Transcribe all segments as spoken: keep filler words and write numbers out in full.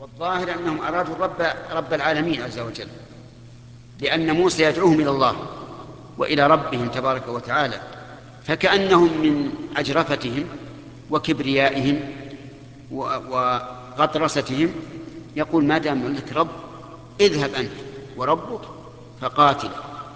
والظاهر أنهم أرادوا الرب رب العالمين عز وجل، لأن موسى يدعوهم إلى الله وإلى ربهم تبارك وتعالى، فكأنهم من عجرفتهم وكبريائهم وغطرستهم يقول ما دام لك رب اذهب أنت وربك فقاتل.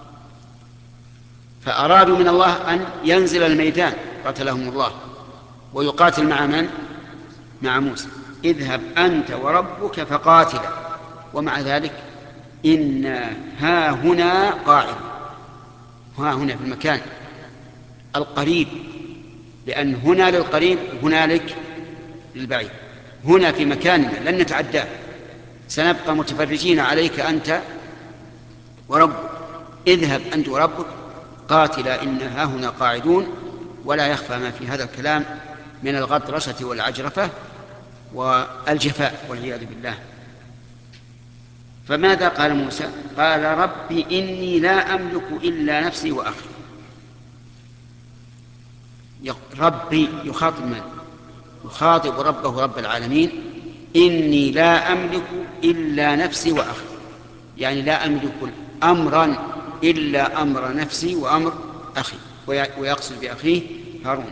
فأرادوا من الله أن ينزل الميدان قتلهم الله ويقاتل مع من؟ مع موسى. اذهب أنت وربك فقاتلا ومع ذلك إنا ها هنا قاعد. ها هنا في المكان القريب، لأن هنا للقريب هنالك للبعيد. هنا في مكاننا لن نتعداه، سنبقى متفرجين عليك أنت وربك. اذهب أنت وربك قاتلا إنا ها هنا قاعدون. ولا يخفى ما في هذا الكلام من الغطرسة والعجرفة والجفاء والعياذ بالله. فماذا قال موسى؟ قال ربي إني لا أملك إلا نفسي وأخي. ربي يخاطب من؟ يخاطب ربه رب العالمين. إني لا أملك إلا نفسي وأخي، يعني لا أملك أمرا إلا أمر نفسي وأمر أخي، ويقصد بأخيه هارون.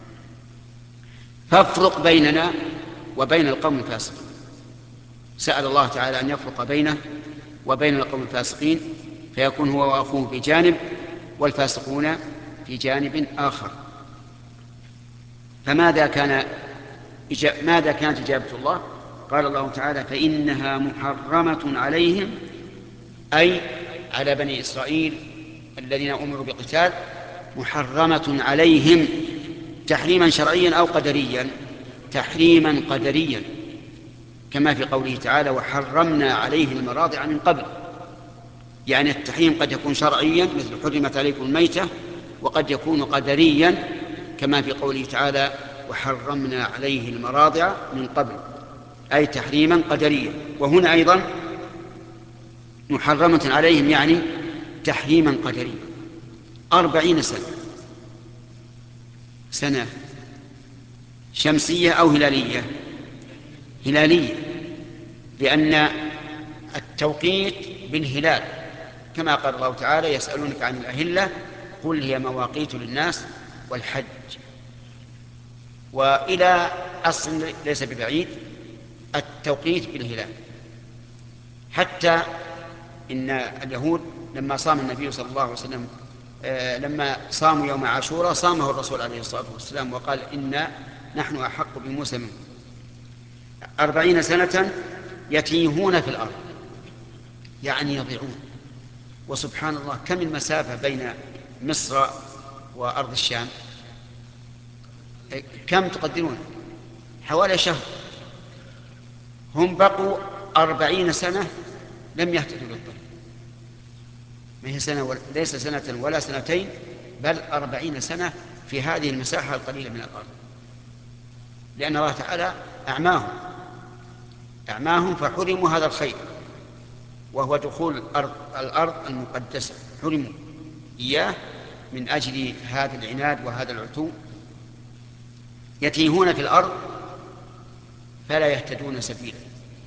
فافرق بيننا وبين القوم الفاسقين. سأل الله تعالى أن يفرق بينه وبين القوم الفاسقين، فيكون هو وأخوه في جانب والفاسقون في جانب آخر. فماذا كان ماذا كانت إجابة الله؟ قال الله تعالى فإنها محرمة عليهم، أي على بني إسرائيل الذين أمروا بقتال، محرمة عليهم تحريما شرعيا أو قدريا. تحريما قدريا كما في قوله تعالى وحرمنا عليه المراضع من قبل. يعني التحريم قد يكون شرعيا مثل حرمت عليكم الميتة، وقد يكون قدريا كما في قوله تعالى وحرمنا عليه المراضع من قبل، أي تحريما قدريا. وهنا أيضا محرمة عليهم يعني تحريما قدريا. أربعين سنة، سنة شمسية أو هلالية؟ هلالية، لأن التوقيت بالهلال كما قال الله تعالى يسألونك عن الأهلة قل هي مواقيت للناس والحج. وإلى أصل ليس ببعيد التوقيت بالهلال، حتى إن اليهود لما صام النبي صلى الله عليه وسلم آه لما صاموا يوم عاشوراء صامه الرسول عليه الصلاة والسلام وقال إنا نحن أحق بموسى منه. أربعين سنة يتيهون في الأرض يعني يضيعون. وسبحان الله كم المسافة بين مصر وأرض الشام؟ كم تقدرون؟ حوالي شهر. هم بقوا أربعين سنة لم يهتدوا للطريق. ما هي سنة ولا ليس سنة ولا سنتين، بل أربعين سنة في هذه المساحة القليلة من الأرض، لأن الله تعالى أعماهم أعماهم فحرموا هذا الخير، وهو دخول الأرض, الأرض المقدسة، حرموا إياه من أجل هذا العناد وهذا العتو. يتيهون في الأرض فلا يهتدون سبيلا.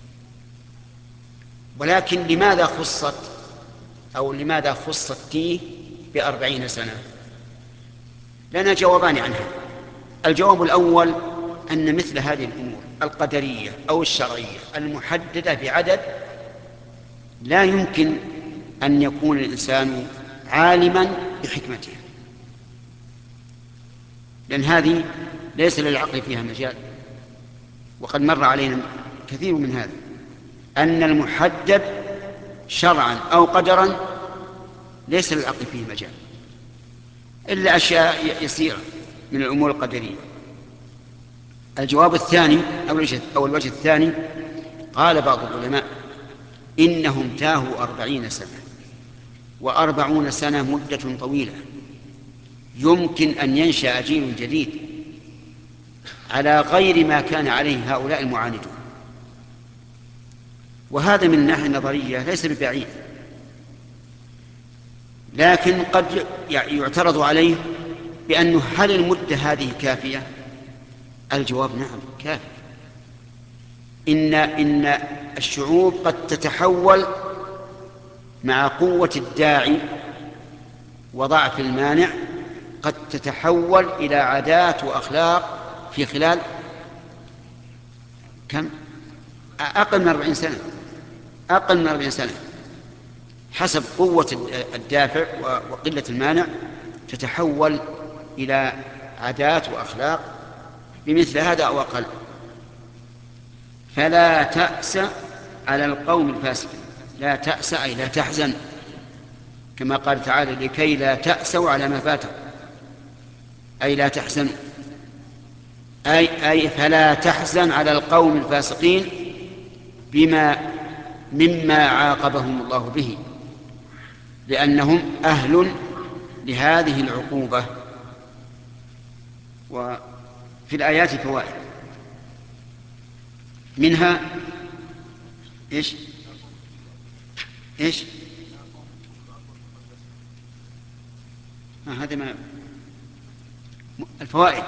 ولكن لماذا خصت أو لماذا خص التيه بأربعين سنة؟ لنا جوابان عنها. الجواب الأول أن مثل هذه الأمور القدرية أو الشرعية المحددة بعدد لا يمكن أن يكون الإنسان عالما بحكمتها، لأن هذه ليس للعقل فيها مجال. وقد مر علينا كثير من هذا، أن المحدد شرعا أو قدرا ليس للعقل فيه مجال إلا أشياء يسيرة من الأمور القدرية. الجواب الثاني أو الوجه الثاني، قال بعض العلماء إنهم تاهوا أربعين سنة، وأربعون سنة مدة طويلة، يمكن أن ينشأ جيل جديد على غير ما كان عليه هؤلاء المعاندون. وهذا من الناحية النظرية ليس ببعيد، لكن قد يعترض عليه بأنه هل المدة هذه كافية؟ الجواب نعم كافية. إن إن الشعوب قد تتحول مع قوة الداعي وضعف المانع، قد تتحول إلى عادات وأخلاق في خلال كم؟ أقل من أربعين سنة، أقل من أربعين سنة، حسب قوة الدافع وقلة المانع تتحول إلى عادات وأخلاق بمثل هذا أو أقل. فلا تأس على القوم الفاسقين. لا تأس أي لا تحزن، كما قال تعالى لكي لا تأسوا على ما فاتكم، أي لا تحزنوا، أي, أي فلا تحزن على القوم الفاسقين بما مما عاقبهم الله به، لأنهم أهل لهذه العقوبة. وفي الآيات فوائد، منها إيش إيش آه هذا ما الفوائد.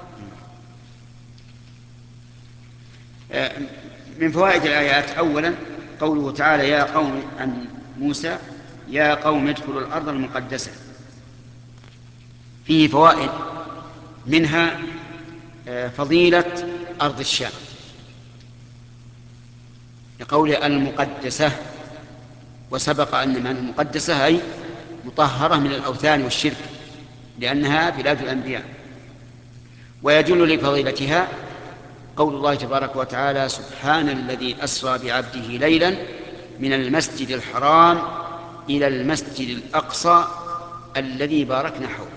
آه من فوائد الآيات أولا قوله تعالى يا قوم عن موسى يا قوم ادخلوا الأرض المقدسة. فيه فوائد، منها آه فضيلة أرض الشام لقوله المقدسة، وسبق أن معنى المقدسة أي مطهرة من الأوثان والشرك لأنها بلاد الأنبياء. ويدل لفضيلتها قول الله تبارك وتعالى سبحان الذي أسرى بعبده ليلا من المسجد الحرام إلى المسجد الأقصى الذي باركنا حوله.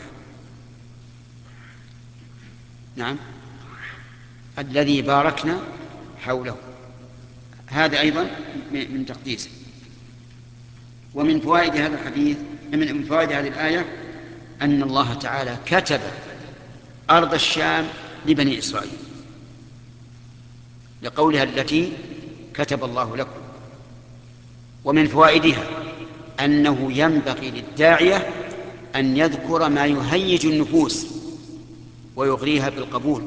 نعم، الذي باركنا حوله، هذا أيضا من تقديسه. ومن فوائد هذا الحديث من فوائد هذه الآية أن الله تعالى كتب أرض الشام لبني إسرائيل لقولها التي كتب الله لكم. ومن فوائدها أنه ينبغي للداعية أن يذكر ما يهيج النفوس ويغريها بالقبول،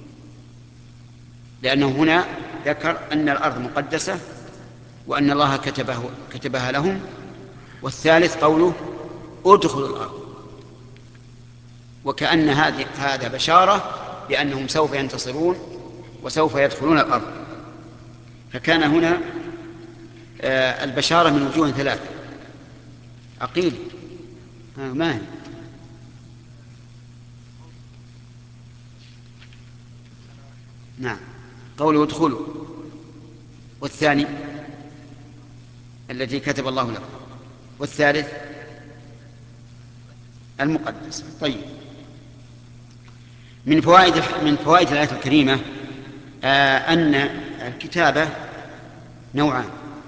لأنه هنا ذكر أن الأرض مقدسة وأن الله كتبه كتبها لهم. والثالث قوله ادخلوا الأرض، وكأن هذه هذا بشارة بأنهم سوف ينتصرون وسوف يدخلون الأرض. فكان هنا آه البشارة من وجوه ثلاثة. عقيل آه ما هي؟ نعم، قوله ادخلوا، والثاني التي كتب الله لكم، والثالث المقدس. طيب، من فوائد من فوائد الآية الكريمة آه أن الكتابة نوعان: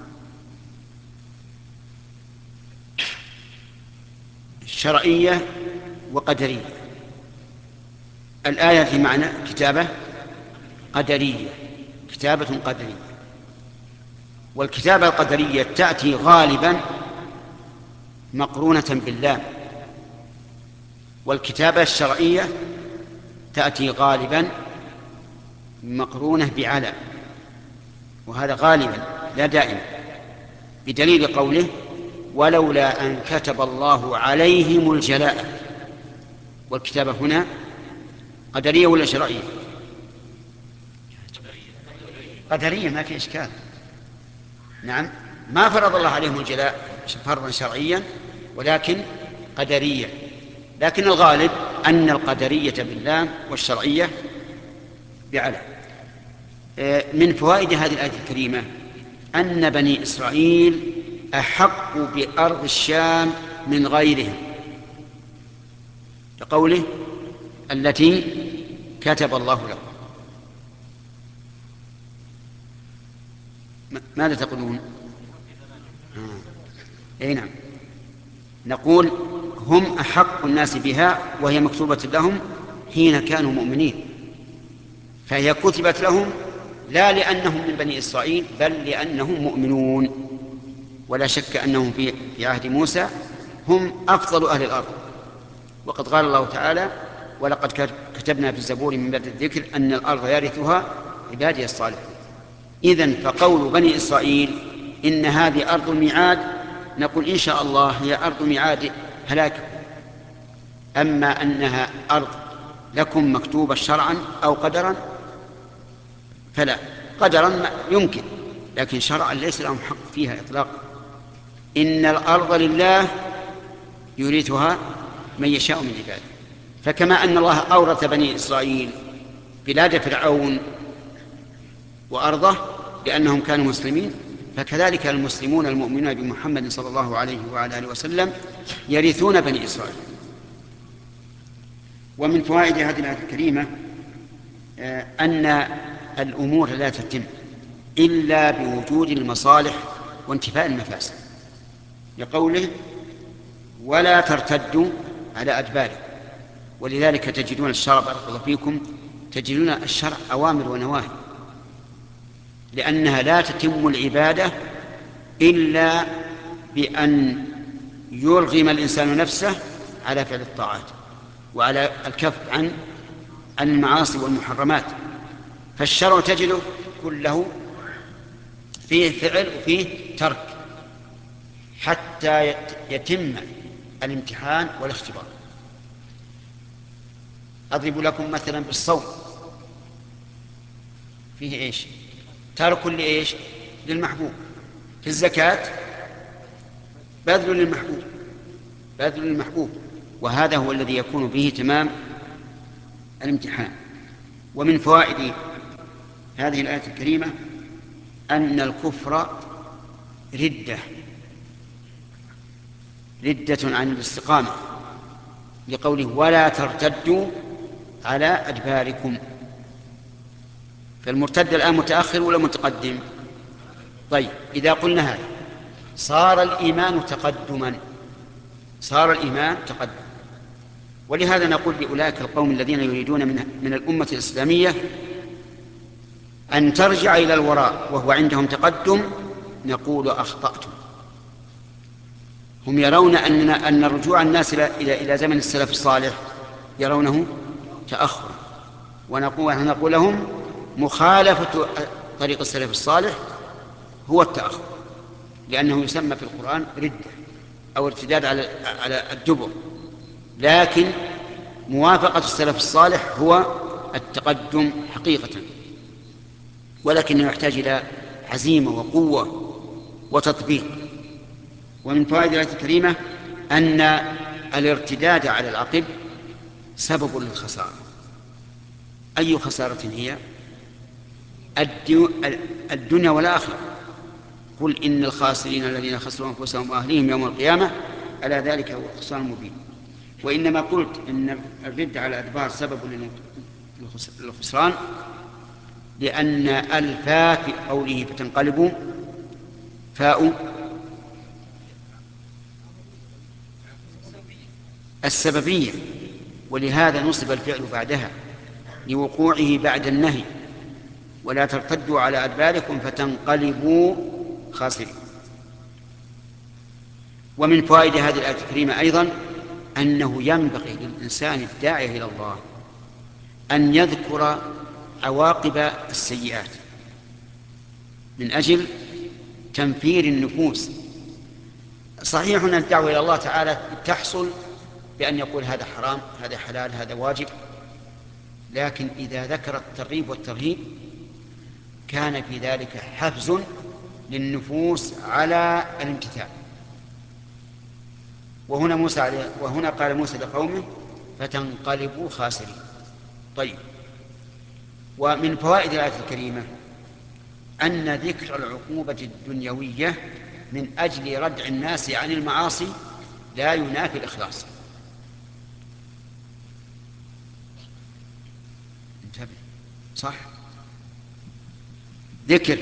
شرعية وقدرية. الآية في معنى كتابة قدرية، كتابة قدرية. والكتابة القدرية تأتي غالبا مقرونة باللام، والكتابة الشرعية تأتي غالبا مقرونة بعلى، وهذا غالبا لا دائما، بدليل قوله ولولا أن كتب الله عليهم الجلاء. والكتابة هنا قدرية ولا شرعية؟ قدرية، ما في إشكال. نعم، ما فرض الله عليهم الجلاء فرضا شرعيا ولكن قدرية، لكن الغالب أن القدرية باللام والشرعية بعلى. من فوائد هذه الآية الكريمة أن بني إسرائيل أحق بأرض الشام من غيرهم لقوله التي كتب الله لهم. ماذا تقولون؟ آه. أي نعم، نقول هم أحق الناس بها وهي مكتوبة لهم حين كانوا مؤمنين، فهي كتبت لهم لا لأنهم من بني إسرائيل بل لأنهم مؤمنون. ولا شك أنهم في عهد موسى هم أفضل أهل الأرض، وقد قال الله تعالى ولقد كتبنا في الزبور من بعد الذكر أن الأرض يرثها عبادي الصالحون. إذن فقول بني إسرائيل إن هذه أرض الميعاد نقول إن شاء الله هي أرض ميعاد هلاككم. أما أنها أرض لكم مكتوبة شرعا أو قدرا فلا. قدرا يمكن، لكن شرعا ليس لهم حق فيها إطلاقا. إن الأرض لله يورثها من يشاء من عباده. فكما أن الله أورث بني إسرائيل بلاد فرعون وأرضه لأنهم كانوا مسلمين، فكذلك المسلمون المؤمنون بمحمد صلى الله عليه وعلى آله وسلم يرثون بني إسرائيل. ومن فوائد هذه الآية الكريمة أن الأمور لا تتم إلا بوجود المصالح وانتفاء المفاسد، لقوله ولا ترتدوا على أدباركم. ولذلك تجدون الشرع بارك الله فيكم تجدون الشرع أوامر ونواهي، لأنها لا تتم العبادة إلا بأن يرغم الإنسان نفسه على فعل الطاعات وعلى الكف عن عن المعاصي والمحرمات. فالشرع تجده كله فيه فعل وفيه ترك حتى يتم الامتحان والاختبار. أضرب لكم مثلا بالصوم، فيه إيش؟ ترك لإيش؟ للمحبوب. في الزكاة بذل للمحبوب، بذل للمحبوب، وهذا هو الذي يكون به تمام الامتحان. ومن فوائد هذه الآية الكريمة أن الكفر ردة ردة عن الاستقامة، لقوله ولا ترتدوا على أدباركم. فالمرتد الآن متأخر ولا متقدم؟ طيب إذا قلنا هذا صار الإيمان تقدما، صار الإيمان تقدما. ولهذا نقول لأولئك القوم الذين يريدون من, من الأمة الإسلامية أن ترجع إلى الوراء وهو عندهم تقدم، نقول أخطأتم. هم يرون أن أن رجوع الناس إلى إلى إلى زمن السلف الصالح يرونه تأخر، ونقول نقول لهم مخالفة طريق السلف الصالح هو التأخر، لأنه يسمى في القرآن ردة أو ارتداد على على الدبر، لكن موافقة السلف الصالح هو التقدم حقيقة، ولكنه يحتاج إلى عزيمة وقوة وتطبيق. ومن فوائد الآية الكريمة أن الارتداد على العقب سبب للخسارة. أي خسارة هي؟ الدنيا والآخرة. قل إن الخاسرين الذين خسروا أنفسهم وأهليهم يوم القيامة ألا ذلك هو الخسران المبين. وإنما قلت إن الرد على الأدبار سبب للخسران لأن الفاء في قوله فتنقلبوا فاء السببية، ولهذا نصب الفعل بعدها لوقوعه بعد النهي ولا ترتدوا على أدباركم فتنقلبوا خاسرين. ومن فوائد هذه الآية الكريمة أيضا أنه ينبغي للإنسان الداعي إلى الله أن يذكر عواقب السيئات من أجل تنفير النفوس. صحيح أن الدعوة إلى الله تعالى تحصل بأن يقول هذا حرام هذا حلال هذا واجب، لكن إذا ذكر الترغيب والترهيب كان في ذلك حفز للنفوس على الامتثال. وهنا موسى عليه وهنا قال موسى لقومه فتنقلبوا خاسرين. طيب، ومن فوائد الآية الكريمة أن ذكر العقوبة الدنيوية من أجل ردع الناس عن المعاصي لا ينافي الإخلاص. انتبه، صح؟ ذكر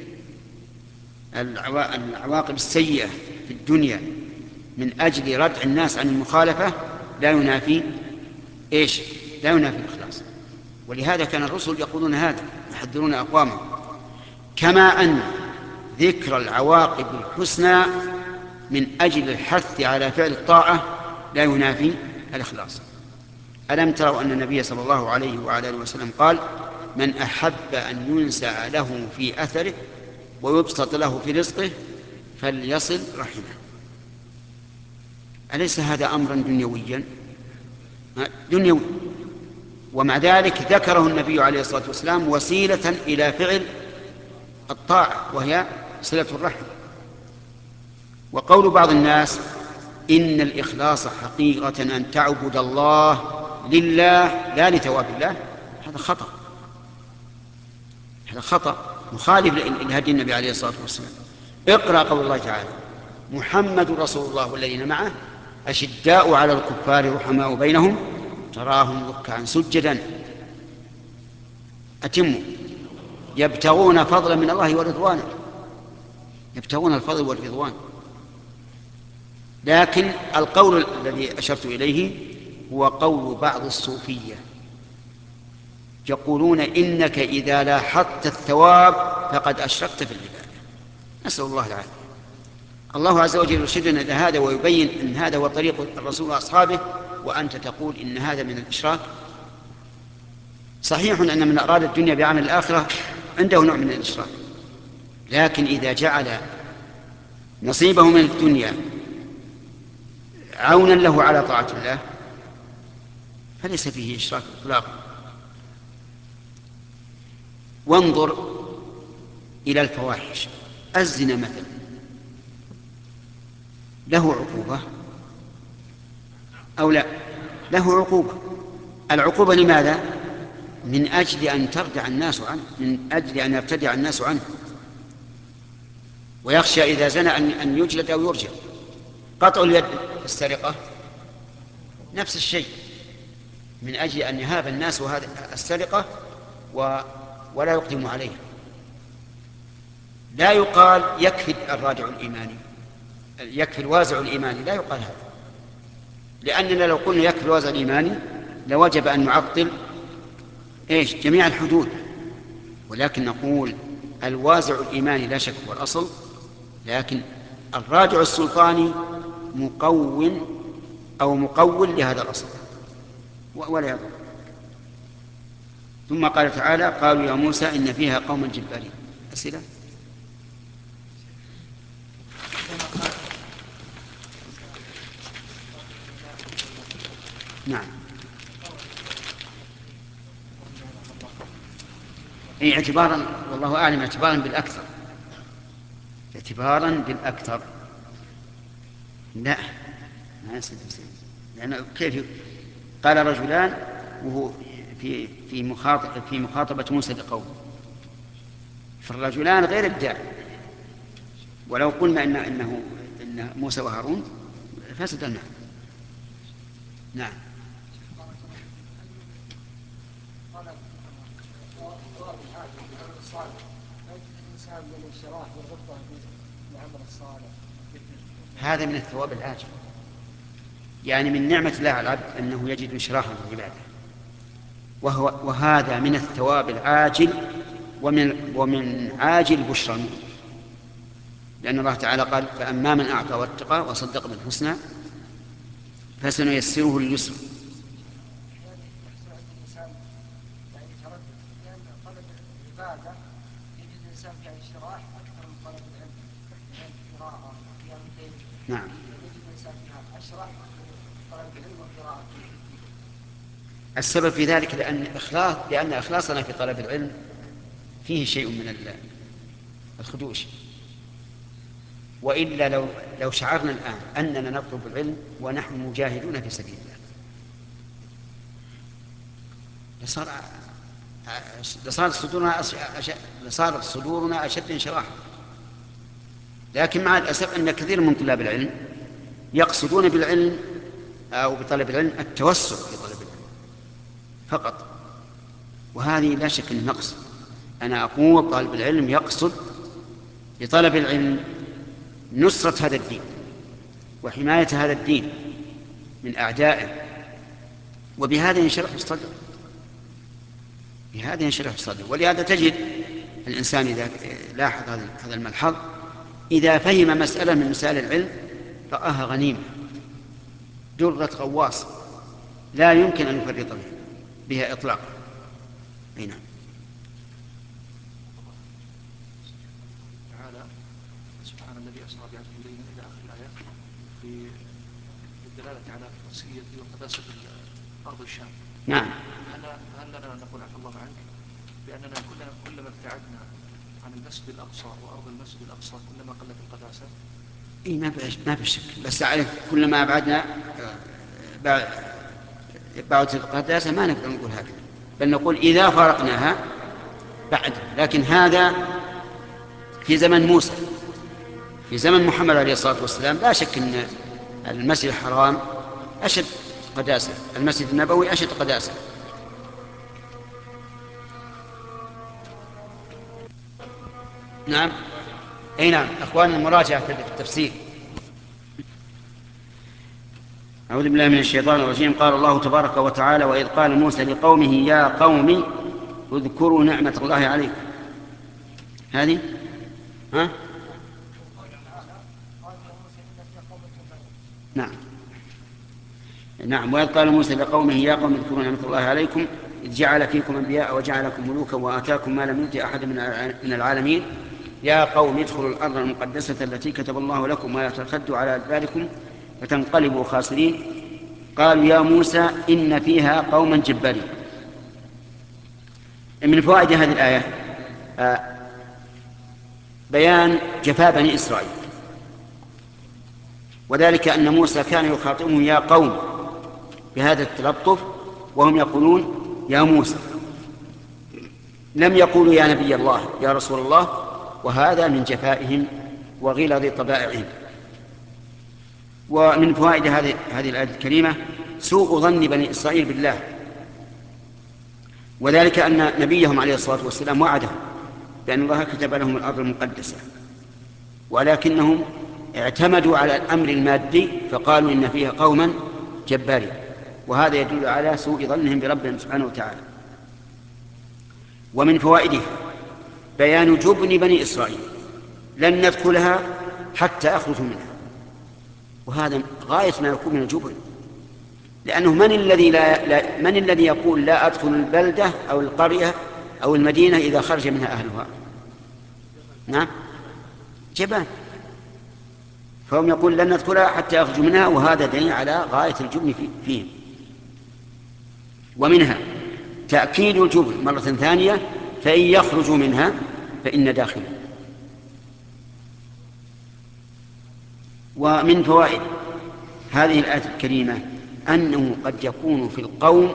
العواقب السيئة في الدنيا من أجل ردع الناس عن المخالفة لا ينافي إيش؟ لا ينافي الإخلاص. ولهذا كان الرسل يقولون هذا، يحذرون أقوامهم. كما أن ذكر العواقب الحسنى من أجل الحث على فعل الطاعة لا ينافي الإخلاص. ألم تروا أن النبي صلى الله عليه وعلى آله وسلم قال من أحب أن ينسع له في أثره ويبسط له في رزقه فليصل رحمه. أليس هذا أمرا دنيويا؟ دنيوي. ومع ذلك ذكره النبي عليه الصلاة والسلام وسيلة إلى فعل الطاعة وهي صلة الرحم. وقول بعض الناس إن الإخلاص حقيقة أن تعبد الله لله لا لثواب الله، هذا خطأ. هذا خطأ مخالف لهدي النبي عليه الصلاة والسلام. اقرأ قول الله تعالى: محمد رسول الله والذين معه أشداء على الكفار رحماء بينهم تراهم ركعا سجدا. أتموا يبتغون فضلا من الله ورضوانا، يبتغون الفضل والرضوان. لكن القول الذي أشرت إليه هو قول بعض الصوفية، يقولون إنك إذا لاحظت الثواب فقد أشركت في العبادة. نسأل الله العافية. الله عز وجل يرشدنا إلى هذا ويبين أن هذا هو طريق الرسول وأصحابه، وأنت تقول إن هذا من الإشراك. صحيح أن من أراد الدنيا بعمل الآخرة عنده نوع من الإشراك، لكن إذا جعل نصيبه من الدنيا عونا له على طاعة الله فليس فيه إشراك إطلاقا. وانظر إلى الفواحش. الزنا مثلا له عقوبة أو لا؟ له عقوبة. العقوبة لماذا؟ من أجل أن تردع الناس عنه، من أجل أن يرتدع الناس عنه، ويخشى إذا زنى أن يجلد أو يرجم. قطع اليد في السرقة نفس الشيء، من أجل أن يهاب الناس هذه السرقة و... ولا يقدم عليها. لا يقال يكفي الرادع الإيماني، يكفي الوازع الإيماني، لا يقال هذا، لأننا لو قلنا يكفي الوازع الإيماني لوجب أن نعطل إيش جميع الحدود. ولكن نقول الوازع الإيماني لا شك هو الأصل، لكن الرادع السلطاني مقوم أو مقول لهذا الأصل ولا يضر. ثم قال تعالى: قالوا يا موسى إن فيها قوما جبارين. أسئلة؟ نعم. أي اعتبارا، والله أعلم، اعتبارا بالأكثر، اعتبارا بالأكثر. لا ما يصير، لأنه كيف قال رجلان وهو في في مخاطبة في مخاطبة موسى لقومه، فالرجلان غير الداعي. ولو قلنا إن إنه إن موسى وهارون فسد المعنى. نعم. هذا من الثواب العاجل، يعني من نعمة الله على العبد أنه يجد انشراحا في العبادة، وهو وهذا من الثواب العاجل ومن ومن عاجل بشرى المؤمن، لأن الله تعالى قال: فأما من أعطى واتقى وصدق بالحسنى فسنيسره لليسرى. نعم. السبب في ذلك لأن إخلاص لأن إخلاصنا في طلب العلم فيه شيء من الخدوش، وإلا لو لو شعرنا الآن أننا نطلب العلم ونحن مجاهدون في سبيل الله لصار لصار صدورنا أشد لصار صدورنا أشد انشراحا. لكن مع الأسف أن كثير من طلاب العلم يقصدون بالعلم أو بطلب العلم التوسع في طلب العلم فقط، وهذه لا شك أنه نقص. أنا أقول طالب العلم يقصد بطلب العلم نصرة هذا الدين وحماية هذا الدين من أعدائه، وبهذا ينشرح الصدر، بهذا ينشرح الصدر. ولهذا تجد الإنسان إذا لاحظ هذا الملحظ إذا فهم مسألة من مسائل العلم رآها غنيمة، درة غواص لا يمكن أن يفرط بها إطلاقا. أي نعم. تعالى سبحان الذي أسرى بعبده ليلا إلى آخر الآية في الدلالة على قدسية وقداسة أرض الشام. نعم. هل هل لنا نقول عفى الله عنك بأننا كلما كلما ابتعدنا عن المسجد الأقصى وأرض المسجد الأقصى كلما قلت القداسة؟ إيه ما بش ما بشك، بس أعرف كلما أبعدنا بعد القداسة ما نقدر نقول هكذا، بل نقول إذا فارقناها بعد. لكن هذا في زمن موسى. في زمن محمد عليه الصلاة والسلام لا شك أن المسجد الحرام أشد قداسة، المسجد النبوي أشد قداسة. نعم. أي نعم أخواننا، المراجعة في التفسير. أعوذ بالله من الشيطان الرجيم. قال الله تبارك وتعالى: وإذ قال موسى لقومه يا قوم اذكروا نعمة الله عليكم. هذه ها؟ نعم نعم. وإذ قال موسى لقومه يا قوم اذكروا نعمة الله عليكم إذ جعل فيكم أنبياء وجعلكم ملوكا وآتاكم ما لم يؤت أحد من العالمين يا قوم ادخلوا الأرض المقدسة التي كتب الله لكم ولا ترتدوا على أدباركم فتنقلبوا خاسرين. قالوا يا موسى إن فيها قوما جبارين. من فوائد هذه الآية بيان جفاء بني إسرائيل، وذلك أن موسى كان يخاطبهم يا قوم بهذا التلطف وهم يقولون يا موسى، لم يقولوا يا نبي الله يا رسول الله، وهذا من جفائهم وغلظ طبائعهم. ومن فوائد هذه هذه الآية الكريمة سوء ظن بني إسرائيل بالله، وذلك أن نبيهم عليه الصلاة والسلام وعدهم بأن الله كتب لهم الأرض المقدسة، ولكنهم اعتمدوا على الأمر المادي فقالوا إن فيها قوما جبارين، وهذا يدل على سوء ظنهم بربهم سبحانه وتعالى. ومن فوائده بيان جبن بني إسرائيل، لن ندخلها حتى أخرجوا منها، وهذا غاية ما يكون من الجبن، لأنه من الذي لا, لا من الذي يقول لا أدخل البلدة أو القرية أو المدينة إذا خرج منها أهلها؟ نعم، جبان. فهم يقول لن ندخلها حتى يخرجوا منها، وهذا دليل على غاية الجبن فيهم. ومنها تأكيد الجبن مرة ثانية: فإن يخرجوا منها فإن داخل. ومن فوائد هذه الآية الكريمة أنه قد يكون في القوم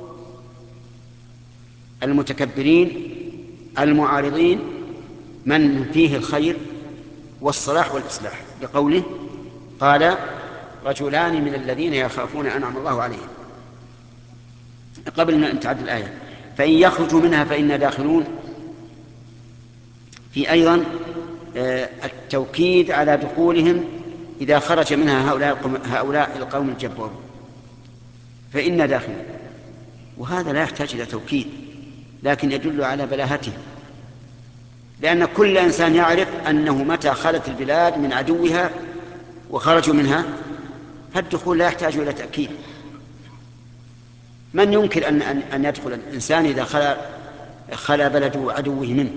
المتكبرين المعارضين من فيه الخير والصلاح والإصلاح، بقوله قال رجلان من الذين يخافون أنعم الله عليهم. قبل أن تعد الآية فإن يخرجوا منها فإن داخلون، في أيضا التوكيد على دخولهم إذا خرج منها هؤلاء القوم الجبارون، فإن داخلون، وهذا لا يحتاج إلى توكيد لكن يدل على بلاهته، لأن كل إنسان يعرف أنه متى خلت البلاد من عدوها وخرجوا منها فالدخول لا يحتاج إلى تأكيد. من ينكر أن, أن, أن يدخل الإنسان إذا خلا, خلا بلد عدوه منه؟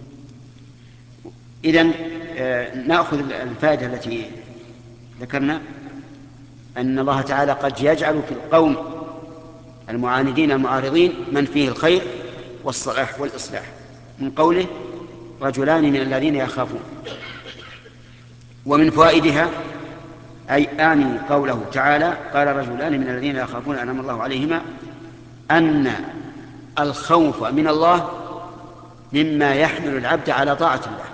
إذن نأخذ الفائدة التي ذكرنا أن الله تعالى قد يجعل في القوم المعاندين المعارضين من فيه الخير والصلاح والإصلاح، من قوله رجلان من الذين يخافون. ومن فوائدها أي آني قوله تعالى قال رجلان من الذين يخافون أنعم الله عليهما، أن الخوف من الله مما يحمل العبد على طاعة الله،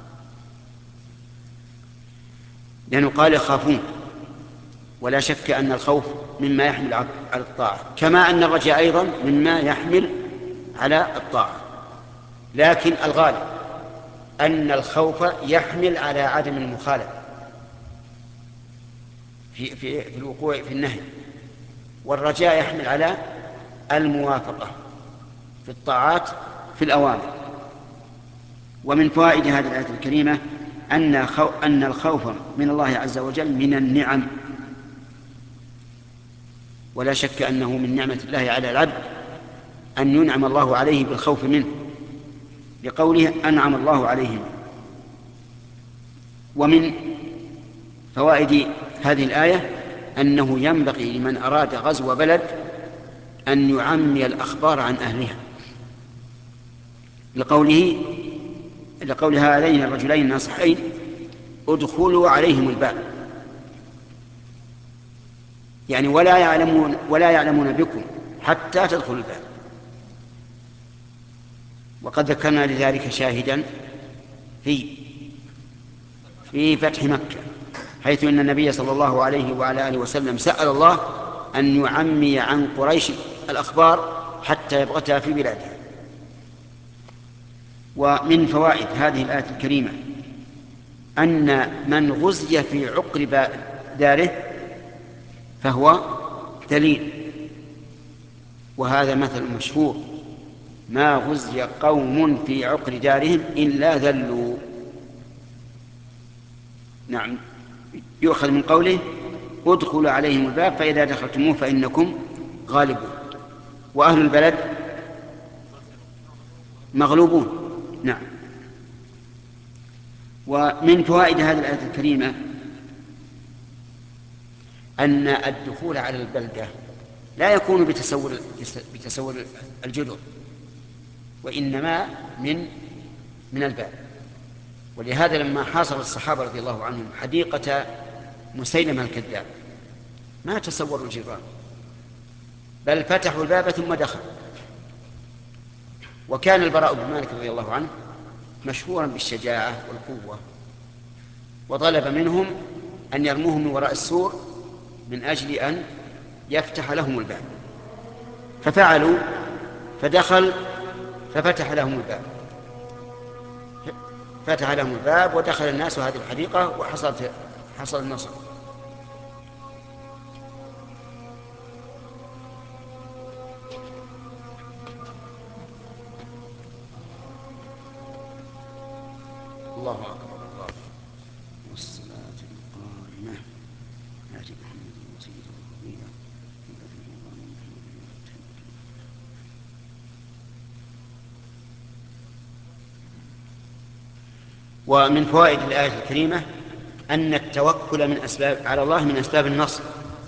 لأنه قال يخافون، ولا شك أن الخوف مما يحمل على الطاعة، كما أن الرجاء أيضا مما يحمل على الطاعة، لكن الغالب أن الخوف يحمل على عدم المخالفة في, في, في الوقوع في النهي، والرجاء يحمل على الموافقة في الطاعات في الأوامر. ومن فوائد هذه الآية الكريمة أن, أن الخوف من الله عز وجل من النعم، ولا شك أنه من نعمة الله على العبد أن ينعم الله عليه بالخوف منه، لقوله أنعم الله عليهم. ومن فوائد هذه الآية أنه ينبغي لمن أراد غزو بلد أن يعمي الأخبار عن أهلها، لقوله لقول هذين الرجلين الناصحين ادخلوا عليهم الباب، يعني ولا يعلمون ولا يعلمون بكم حتى تدخلوا الباب. وقد ذكرنا لذلك شاهدا في في فتح مكة، حيث أن النبي صلى الله عليه وعلى آله وسلم سأل الله أن يعمي عن قريش الأخبار حتى يبغتها في بلادها. ومن فوائد هذه الآية الكريمة أن من غزي في عقر داره فهو ذليل، وهذا مثل مشهور: ما غزي قوم في عقر دارهم إلا ذلوا. نعم، يؤخذ من قوله ادخلوا عليهم الباب فإذا دخلتموه فإنكم غالبون، وأهل البلد مغلوبون. نعم. ومن فوائد هذه الآية الكريمة أن الدخول على البلدة لا يكون بتسور بتسور الجدر، وإنما من من الباب. ولهذا لما حاصر الصحابة رضي الله عنهم حديقة مسيلمة الكذاب ما تسوروا الجدران، بل فتحوا الباب ثم دخلوا. وكان البراء بن مالك رضي الله عنه مشهورا بالشجاعة والقوة، وطلب منهم أن يرموهم من وراء السور من أجل أن يفتح لهم الباب، ففعلوا، فدخل ففتح لهم الباب فتح لهم الباب ودخل الناس هذه الحديقة وحصل حصل النصر. الله أكبر. الله والصلاة القائمة آت محمد وسيد الرحمن. ومن فوائد الآية الكريمة أن التوكل من أسباب على الله من أسباب النصر،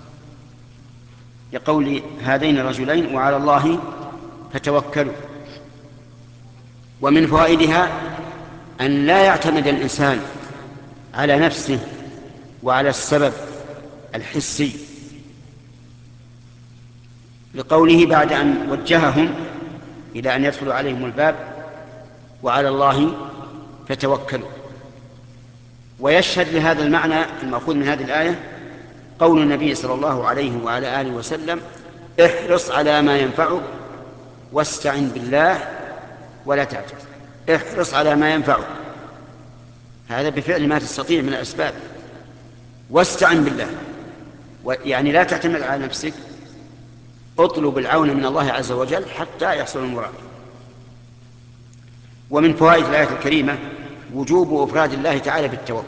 لقول هذين الرجلين وعلى الله فتوكلوا. ومن فوائدها أن لا يعتمد الإنسان على نفسه وعلى السبب الحسي، لقوله بعد أن وجههم إلى أن يدخلوا عليهم الباب وعلى الله فتوكلوا. ويشهد لهذا المعنى المأخوذ من هذه الآية قول النبي صلى الله عليه وعلى آله وسلم: احرص على ما ينفعك واستعن بالله ولا تعجز. احرص على ما ينفعك، هذا بفعل ما تستطيع من الأسباب، واستعن بالله، يعني لا تعتمد على نفسك، اطلب العون من الله عز وجل حتى يحصل المراد. ومن فوائد الآية الكريمة وجوب إفراد الله تعالى بالتوكل،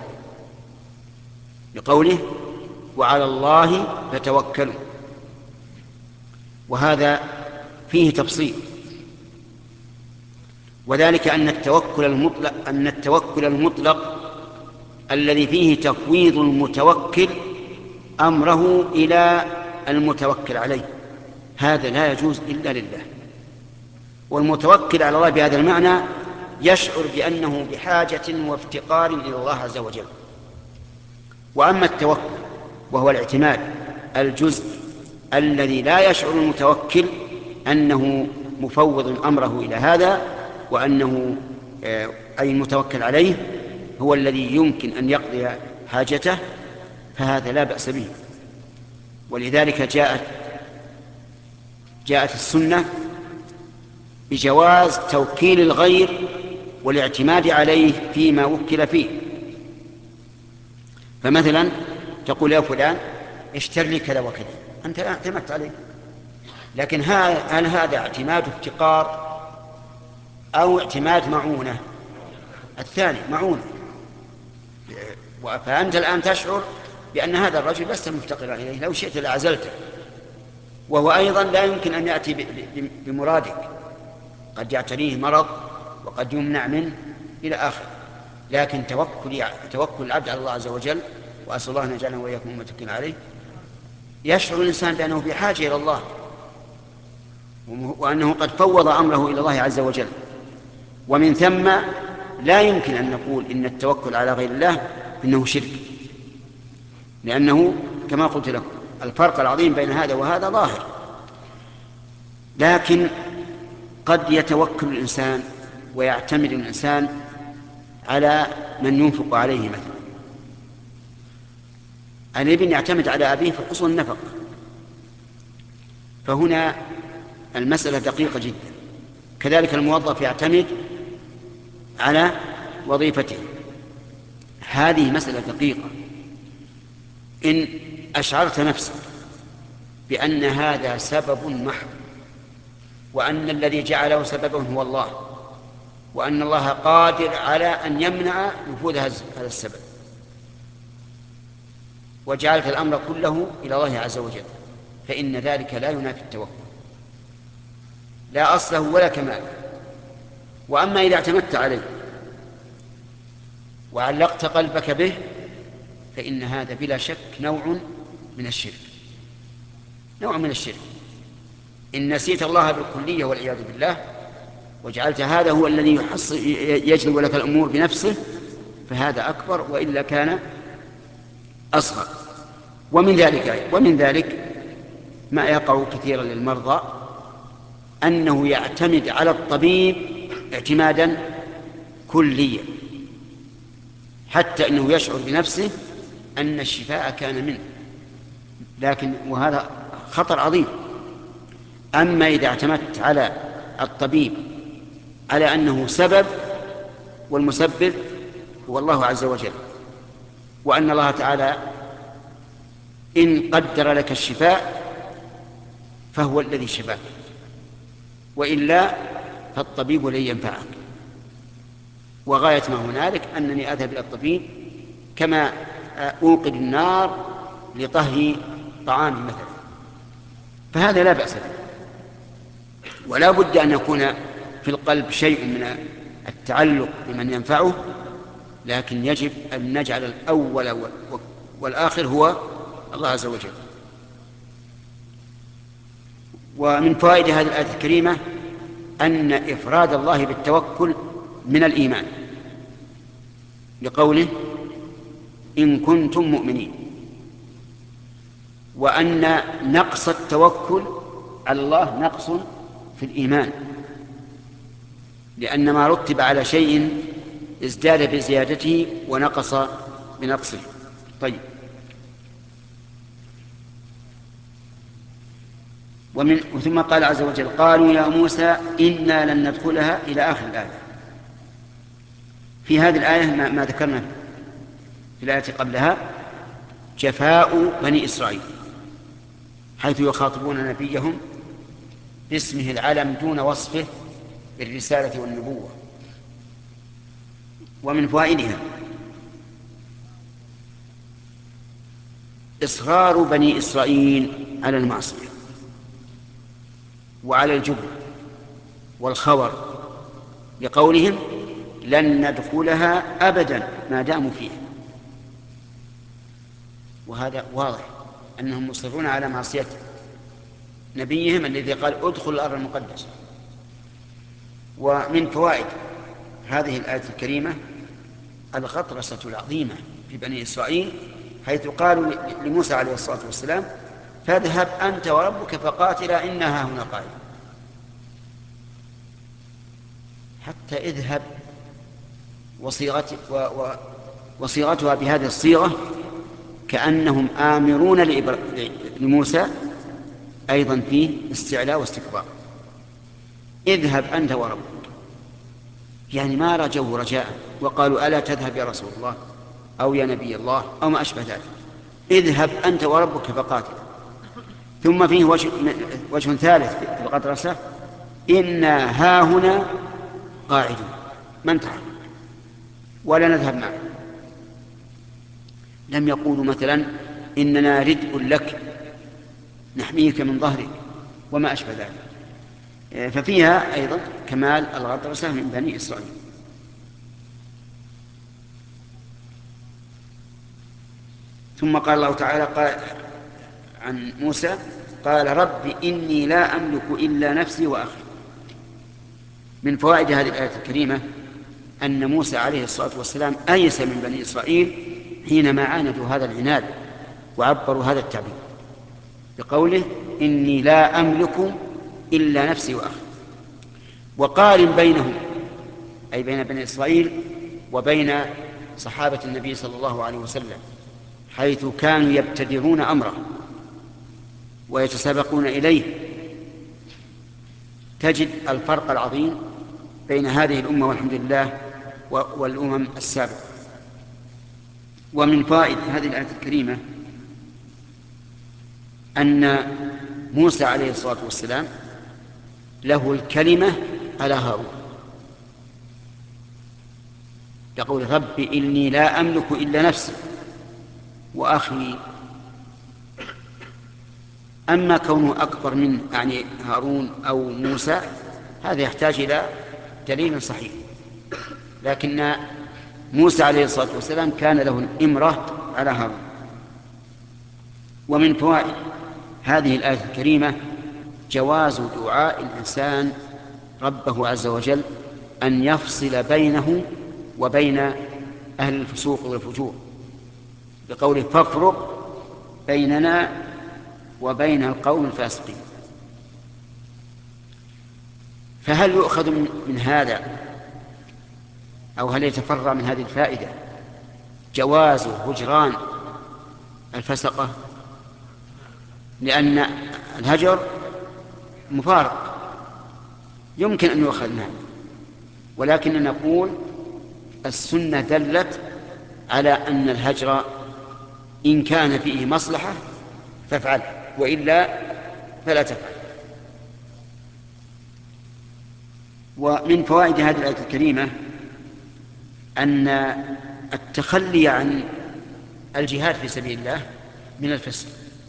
لقوله وعلى الله فتوكلوا، وهذا فيه تفصيل، وذلك أن التوكل المطلق أن التوكل المطلق الذي فيه تفويض المتوكل أمره إلى المتوكل عليه هذا لا يجوز إلا لله. والمتوكل على الله بهذا المعنى يشعر بأنه بحاجة وافتقار إلى الله عز وجل. وأما التوكل وهو الاعتماد الجزء الذي لا يشعر المتوكل أنه مفوض أمره إلى هذا، وأنه أي المتوكل عليه هو الذي يمكن أن يقضي حاجته، فهذا لا بأس به. ولذلك جاءت جاءت السنة بجواز توكيل الغير والاعتماد عليه فيما وكل فيه. فمثلا تقول يا فلان اشتر لي كذا وكذا، أنت اعتمدت عليه، لكن هل هذا اعتماد افتقار أو اعتماد معونة؟ الثاني معونة. فأنت الآن تشعر بأن هذا الرجل لست مفتقرا إليه، لو شئت لأعزلته، وهو أيضا لا يمكن أن يأتي بمرادك، قد يعتريه مرض وقد يمنع منه إلى آخر. لكن توكل توكل العبد على الله عز وجل، وأسأل الله أن يجعلنا وإياكم متكلين عليه، يشعر الإنسان بأنه في حاجة إلى الله، وأنه قد فوض أمره إلى الله عز وجل. ومن ثم لا يمكن أن نقول إن التوكل على غير الله إنه شرك، لأنه كما قلت لكم الفرق العظيم بين هذا وهذا ظاهر. لكن قد يتوكل الإنسان ويعتمد الإنسان على من ينفق عليه مثلا. الابن يعتمد على أبيه في حصول النفق، فهنا المسألة دقيقة جدا. كذلك الموظف يعتمد على وظيفته، هذه مسألة دقيقة. إن أشعرت نفسك بأن هذا سبب محض، وأن الذي جعله سببا هو الله، وأن الله قادر على أن يمنع نفوذ هذا السبب، وجعلت الأمر كله إلى الله عز وجل، فإن ذلك لا ينافي التوكل، لا أصله ولا كمال. وأما إذا اعتمدت عليه وعلقت قلبك به فإن هذا بلا شك نوع من الشرك، نوع من الشرك. إن نسيت الله بالكلية والعياذ بالله، وجعلت هذا هو الذي يجلب لك الأمور بنفسه، فهذا أكبر، وإلا كان أصغر. ومن ذلك ومن ذلك ما يقع كثيرا للمرضى أنه يعتمد على الطبيب اعتمادا كليا، حتى أنه يشعر بنفسه أن الشفاء كان منه، لكن وهذا خطر عظيم. أما إذا اعتمدت على الطبيب على أنه سبب والمسبب هو الله عز وجل، وأن الله تعالى إن قدر لك الشفاء فهو الذي شفاك، وإلا فالطبيب لن ينفعك. وغاية ما هنالك أنني أذهب إلى الطبيب كما أوقد النار لطهي طعامي مثلا، فهذا لا بأس به. ولا بد أن يكون في القلب شيء من التعلق بمن ينفعه، لكن يجب أن نجعل الأول والآخر هو الله عز وجل. ومن فوائد هذه الآية الكريمة أن إفراد الله بالتوكل من الإيمان، لقوله إن كنتم مؤمنين، وأن نقص التوكل على الله نقص في الإيمان، لأن ما رتب على شيء ازداد بزيادته ونقص بنقصه. طيب، ومن ثم قال عز وجل قالوا يا موسى إنا لن ندخلها إلى آخر الآية. في هذه الآية ما, ما ذكرنا في الآية قبلها جفاء بني إسرائيل، حيث يخاطبون نبيهم باسمه العلم دون وصفه بالرسالة والنبوة. ومن فوائدها إصرار بني إسرائيل على المعصية وعلى الجبن والخور، لقولهم لن ندخلها أبدا ما داموا فيها. وهذا واضح أنهم مصرون على معصية نبيهم الذي قال ادخل الأرض المقدسة. ومن فوائد هذه الآية الكريمة الغطرسة العظيمة في بني إسرائيل، حيث قالوا لموسى عليه الصلاة والسلام فاذهب أنت وربك فقاتلا إنها هنا قائد. حتى اذهب وصيغتها بهذه الصيغة كأنهم آمرون لموسى أيضا فيه استعلاء واستكبار. اذهب أنت وربك، يعني ما رجوا رجاء وقالوا ألا تذهب يا رسول الله أو يا نبي الله أو ما أشبه ذلك. اذهب أنت وربك فقاتل. ثم فيه وجه, وجه ثالث في الغطرسة إنا هاهنا قاعدون، ما انتهى ولا نذهب معه. لم يقولوا مثلا إننا ردء لك نحميك من ظهرك وما أشبه ذلك. ففيها أيضا كمال الغطرسة من بني إسرائيل. ثم قال الله تعالى قال عن موسى قال رب إني لا أملك إلا نفسي وأخي. من فوائد هذه الآية الكريمة أن موسى عليه الصلاة والسلام أيس من بني إسرائيل حينما عاندوا هذا العناد وعبروا هذا التعبير بقوله إني لا أملك إلا نفسي وأخي. وقارن بينهم أي بين بني إسرائيل وبين صحابة النبي صلى الله عليه وسلم حيث كانوا يبتدرون أمره ويتسابقون إليه، تجد الفرق العظيم بين هذه الأمة والحمد لله والأمم السابقة. ومن فائدة هذه الآية الكريمة أن موسى عليه الصلاة والسلام له الكلمة على هارون يقول رب إني لا أملك إلا نفسي وأخي. أما كونه أكبر من يعني هارون أو موسى هذا يحتاج إلى دليل صحيح، لكن موسى عليه الصلاة والسلام كان له الإمرة على هارون. ومن فوائد هذه الآية الكريمة جواز دعاء الإنسان ربه عز وجل أن يفصل بينه وبين أهل الفسوق والفجور بقوله فافرق بيننا وبين القوم الفاسقين. فهل يؤخذ من هذا أو هل يتفرع من هذه الفائدة جواز هجران الفسقة؟ لأن الهجر مفارق يمكن أن يؤخذ منه، ولكن نقول السنة دلت على أن الهجر إن كان فيه مصلحة فافعل وإلا فلا تفعل. ومن فوائد هذه الآية الكريمة أن التخلي عن الجهاد في سبيل الله من الفسق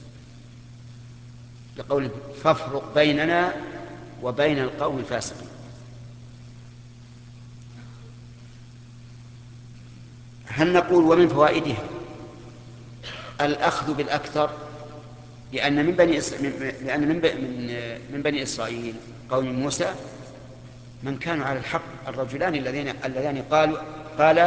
لقوله فافرق بيننا وبين القوم الفاسقين. هل نقول ومن فوائدها الأخذ بالأكثر؟ لأن من بني إس... لأن من, ب... من... من بني إسرائيل قوم موسى من كانوا على الحق الرجلان الذين اللذان قالوا قال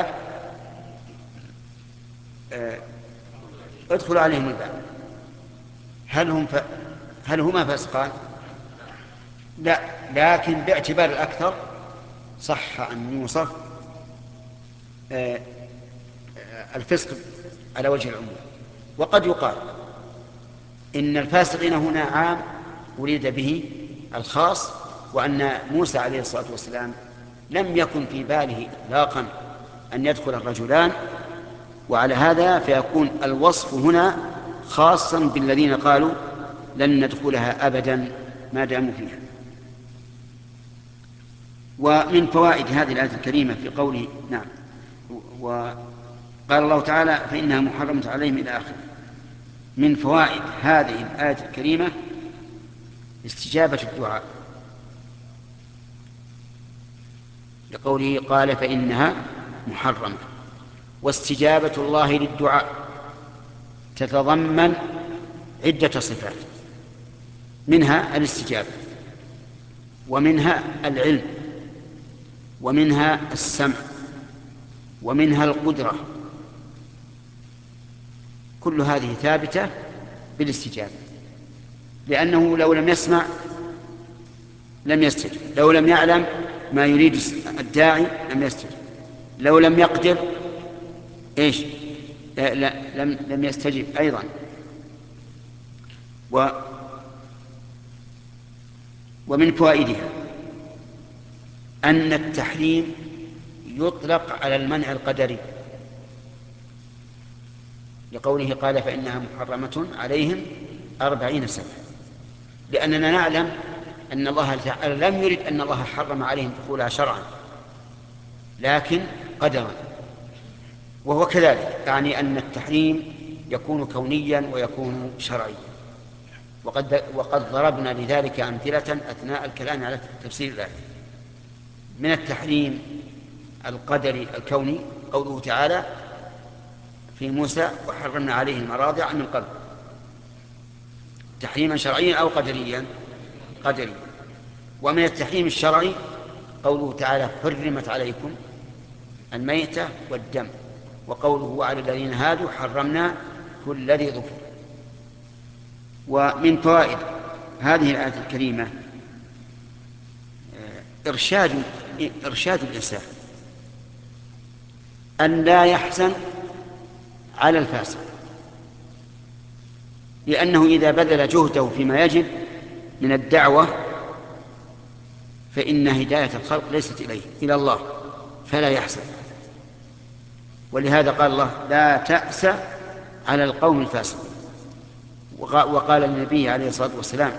آه... ادخلوا عليهم الباب هل هم ف... هل هما فاسقان؟ لا، لكن باعتبار الأكثر صح أن يوصف آه... آه... الفسق على وجه العموم. وقد يقال إن الفاسقين هنا عام أريد به الخاص، وأن موسى عليه الصلاة والسلام لم يكن في باله إطلاقا أن يدخل الرجلان، وعلى هذا فيكون الوصف هنا خاصا بالذين قالوا لن ندخلها أبدا ما داموا فيها. ومن فوائد هذه الآية الكريمة في قوله نعم وقال الله تعالى فإنها محرمة عليهم إلى آخره. من فوائد هذه الآية الكريمة استجابة الدعاء لقوله قال فإنها محرمة. واستجابة الله للدعاء تتضمن عدة صفات، منها الاستجابة ومنها العلم ومنها السمع ومنها القدرة، كل هذه ثابتة بالاستجابة، لأنه لو لم يسمع لم يستجب، لو لم يعلم ما يريد الداعي لم يستجب، لو لم يقدر إيش لا لم, لم يستجب أيضا. و ومن فوائدها أن التحريم يطلق على المنع القدري لقوله قال فإنها محرمة عليهم أربعين سنة، لأننا نعلم أن الله تعالى لم يرد أن الله حرم عليهم دخولها شرعا لكن قدرا، وهو كذلك يعني أن التحريم يكون كونيا ويكون شرعيا. وقد, وقد ضربنا لذلك أمثلة أثناء الكلام على تفسير الآية. من التحريم القدري الكوني قوله تعالى في موسى وحرمنا عليه المراضع من قبل، تحريما شرعيا أو قدريا؟ قدريا. ومن التحريم الشرعي قوله تعالى حرمت عليكم الميتة والدم، وقوله وعلى الذين هادوا حرمنا كل ذي ظفر. ومن فوائد هذه الآية الكريمة إرشاد إرشاد الإنسان أن لا يحزن على الفاسق، لأنه إذا بذل جهده فيما يجب من الدعوة فإن هداية الخلق ليست إليه، إلى الله، فلا يحزن. ولهذا قال الله لا تأس على القوم الفاسقين. وقال النبي عليه الصلاة والسلام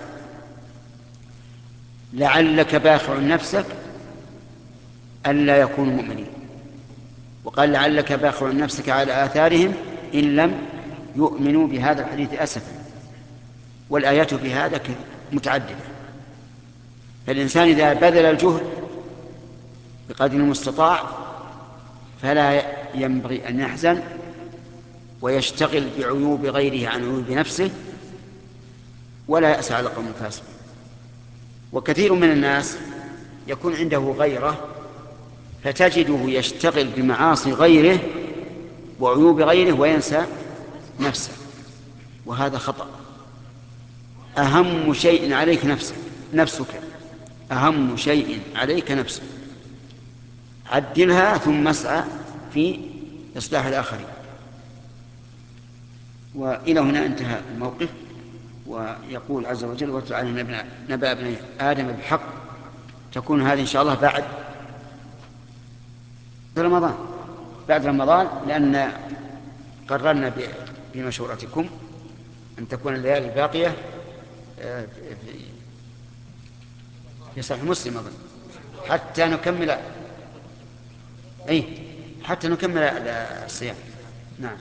لعلك باخع نفسك ألا يكونوا مؤمنين، وقال لعلك باخع نفسك على آثارهم إن لم يؤمنوا بهذا الحديث أسفا. والآيات في هذا متعددة. فالإنسان إذا بذل الجهد بقدر المستطاع فلا ينبغي أن يحزن ويشتغل بعيوب غيره عن عيوب نفسه، ولا يأس على قوم الفاسقين. وكثير من الناس يكون عنده غيره فتجده يشتغل بمعاصي غيره وعيوب غيره وينسى نفسه، وهذا خطأ. أهم شيء عليك نفسك نفسك أهم شيء عليك نفسك، عدلها ثم اسعى في إصلاح الآخرين. وإلى هنا انتهى الموقف. ويقول عز وجل واتل عليهم نبأ ابني آدم بالحق. تكون هذه إن شاء الله بعد رمضان، بعد رمضان، لأن قررنا بمشورتكم أن تكون الليالي الباقية في في صحيح مسلم أظن، حتى نكمل أي حتى نكمل الصيام. نعم.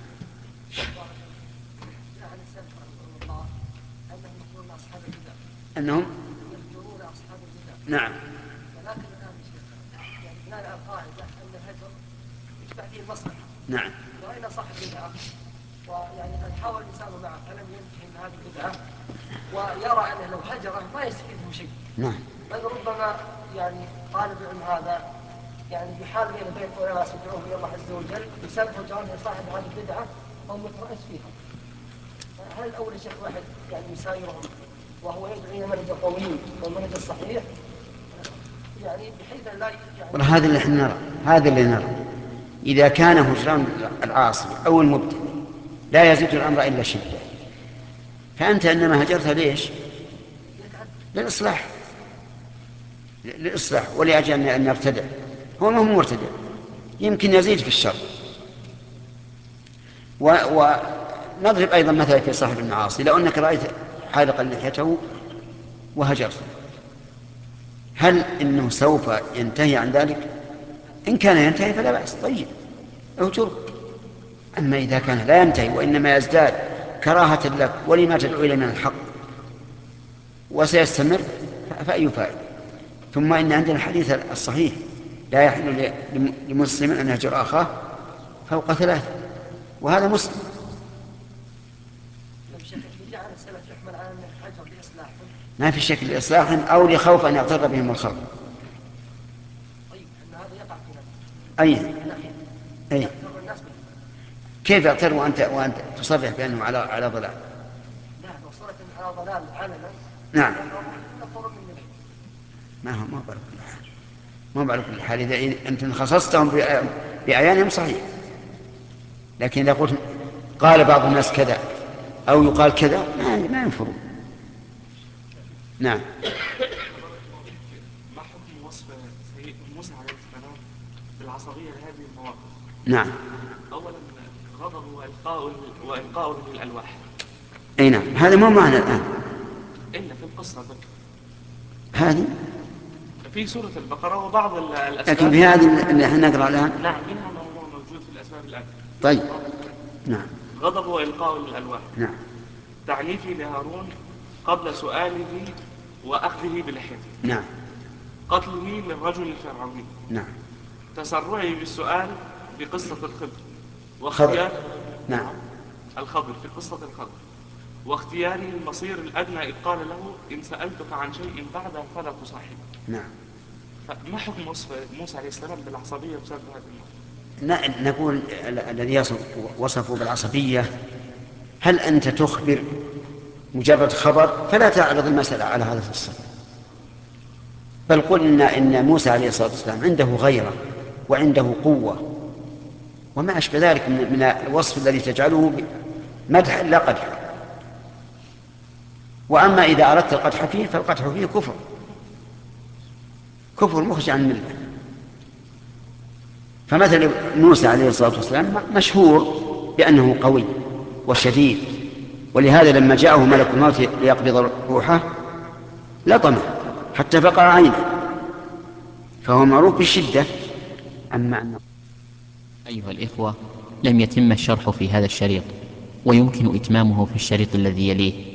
أنهم نعم. ولكن الآن يعني بناء على القاعدة أن الهجر يشبع فيه المصلحة. نعم. وإن صاحب بدعة ويعني قد حاول الإنسان معه فلم ينتهي من هذه البدعة ويرى أنه لو هجره ما يستفيده شيء. نعم. بل ربما يعني طالب العلم هذا يعني بحال بين بين أناس يدعوه إلى الله عز وجل يسبب جانب صاحب هذه البدعة أو مترأس فيها. هل أول شيء واحد يعني يسايرهم وهو يدعو إلى منهج القوي والمنهج الصحيح يعني بحيث لا يعني هذا اللي احنا نرى، هذا اللي نرى إذا كان هجران العاصي أو المبتدع لا يزيد الأمر إلا شدة، فأنت إنما هجرت ليش؟ للإصلاح، للإصلاح ولأجل أن يرتدع. هو ما هو مرتدع، يمكن يزيد في الشر. ونضرب أيضا مثلا في صاحب المعاصي، لو أنك رأيت حالقا لحيته وهجرت، هل إنه سوف ينتهي عن ذلك؟ إن كان ينتهي فلا بأس، طيب اهجره. أما إذا كان لا ينتهي وإنما يزداد كراهة لك ولما تدعو إليه من الحق وسيستمر فأي فائدة. ثم إن عندنا الحديث الصحيح لا يحل لمسلم أن يهجر أخاه فوق ثلاثة، وهذا مسلم. ما في شكل إصلاح أو لخوف أن يغتر بهم الخلق. أي أي كيف يغتر وأنت وأنت تصرح بأنه على على ضلال؟ على ضلال علنا. نعم. ما هو ما على كل حال، ما على كل حال. إذا أنت خصصتهم بأعيانهم صحيح، لكن إذا قلت قال بعض الناس كذا أو يقال كذا ما ما ينفرون. نعم. ما حكم وصف سيد موسى عليه السلام بالعصبية لهذه المواقف؟ نعم. أولا غضب وإلقاء وإلقاء للألواح. أي نعم، هذا مو معنى الآن إلا في القصة ذكر هذه في سورة البقرة وبعض الأسباب، لكن في هذه اللي احنا نقرأ الآن نعم منها موضوع موجود في الأسباب الآن. طيب. نعم. غضب وإلقاء للألواح. نعم. تعليفي لهارون قبل سؤاله وأخذه بلحيته. نعم. قتله للرجل الفرعوني. نعم. تسرعي بالسؤال بقصة الخضر واختيار نعم. الخضر في قصة الخضر، واختياره المصير الأدنى إذ قال له إن سألتك عن شيء بعده فلا تصاحبه. نعم. فما حكم وصف موسى عليه السلام بالعصبية بسبب هذه النقطة؟ نقول الذي وصفه بالعصبية، هل أنت تخبر مجرد خبر فلا تعرض المسألة على هذا الصفة، بل قلنا إن موسى عليه الصلاة والسلام عنده غيرة وعنده قوة وما أشبه ذلك من الوصف الذي تجعله مدحا لا قدحا. وأما إذا أردت القدح فيه فالقدح فيه كفر، كفر مخرج عن الملة. فمثل موسى عليه الصلاة والسلام مشهور بأنه قوي وشديد، ولهذا لما جاءه ملك الموت ليقبض روحه لطمه حتى فقع عينه، فهو معروف بالشدة. أما أنه أيها الإخوة، لم يتم الشرح في هذا الشريط، ويمكن إتمامه في الشريط الذي يليه.